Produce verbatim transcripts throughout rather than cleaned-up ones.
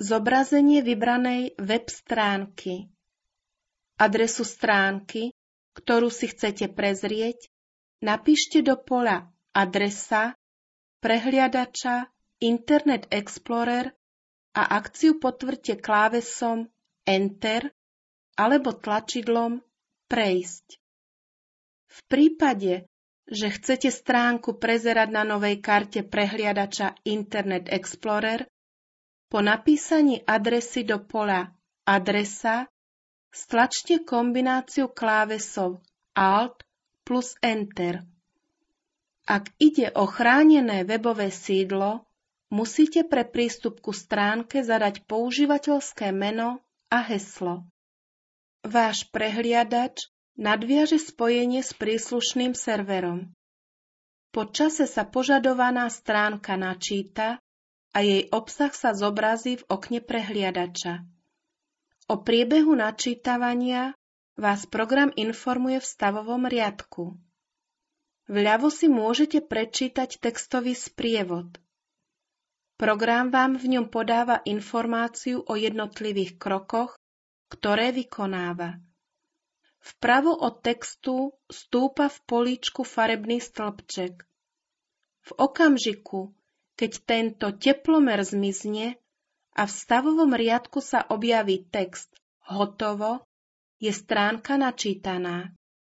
zobrazenie vybranej web stránky, adresu stránky, ktorú si chcete prezrieť, napíšte do poľa adresa prehliadača Internet Explorer a akciu potvrďte klávesom Enter alebo tlačidlom Prejsť. V prípade, že chcete stránku prezerať na novej karte prehliadača Internet Explorer, po napísaní adresy do poľa Adresa stlačte kombináciu klávesov Alt plus Enter. Ak ide o chránené webové sídlo, musíte pre prístup ku stránke zadať používateľské meno a heslo. Váš prehliadač nadviaže spojenie s príslušným serverom. Po čase sa požadovaná stránka načíta a jej obsah sa zobrazí v okne prehliadača. O priebehu načítavania vás program informuje v stavovom riadku. Vľavo si môžete prečítať textový sprievod. Program vám v ňom podáva informáciu o jednotlivých krokoch, ktoré vykonáva. Vpravo od textu stúpa v políčku farebný stĺpček. V okamžiku, keď tento teplomer zmizne a v stavovom riadku sa objaví text Hotovo, je stránka načítaná.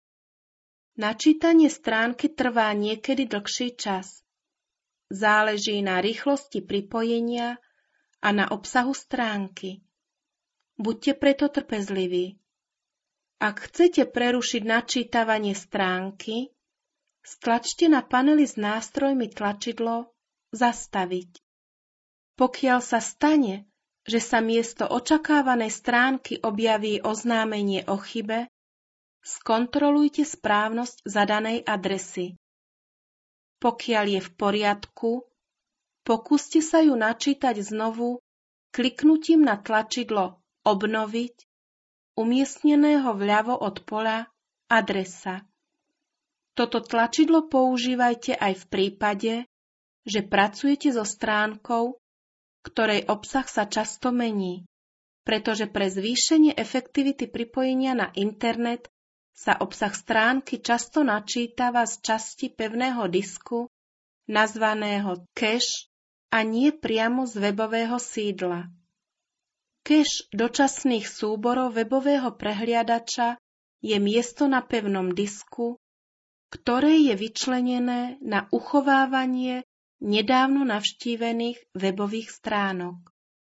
Načítanie stránky trvá niekedy dlhší čas. Záleží na rýchlosti pripojenia a na obsahu stránky. Buďte preto trpezliví. Ak chcete prerušiť načítavanie stránky, stlačte na paneli s nástrojmi tlačidlo Zastaviť. Pokiaľ sa stane, že sa miesto očakávanej stránky objaví oznámenie o chybe, skontrolujte správnosť zadanej adresy. Pokiaľ je v poriadku, pokúste sa ju načítať znovu kliknutím na tlačidlo Obnoviť, umiestneného vľavo od poľa Adresa. Toto tlačidlo používajte aj v prípade, že pracujete so stránkou, ktorej obsah sa často mení, pretože pre zvýšenie efektivity pripojenia na internet sa obsah stránky často načítava z časti pevného disku, nazvaného cache, a nie priamo z webového sídla. Cache dočasných súborov webového prehliadača je miesto na pevnom disku, ktoré je vyčlenené na uchovávanie nedávno navštívených webových stránok.